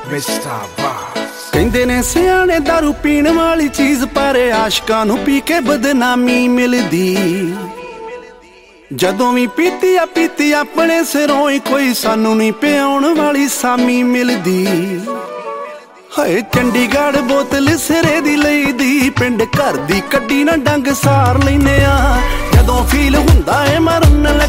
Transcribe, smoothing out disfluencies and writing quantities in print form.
ਕਹਿੰਦੇ ਨੇ ਸਿਆਣੇ ਦਾਰੂ ਪੀਣ ਵਾਲੀ ਚੀਜ਼, ਪਰ ਆਸ਼ਕਾਂ ਨੂੰ ਪੀ ਕੇ ਬਦਨਾਮੀ ਮਿਲਦੀ। ਜਦੋਂ ਵੀ ਪੀਤੀ ਆਪਣੇ ਸਿਰੋਂ ਹੀ, ਕੋਈ ਸਾਨੂੰ ਨਹੀਂ ਪਿਆਉਣ ਵਾਲੀ ਸਾਮੀ ਮਿਲਦੀ। ਹਾਏ ਚੰਡੀਗੜ੍ਹ ਬੋਤਲ ਸਿਰੇ ਦੀ ਲਈਦੀ, ਪਿੰਡ ਘਰ ਦੀ ਕੱਢੀ ਨਾ ਡੰਗ ਸਾਰ ਲੈਨੇ ਆ। ਜਦੋਂ ਫੀਲ ਹੁੰਦਾ ਏ ਮਰਨ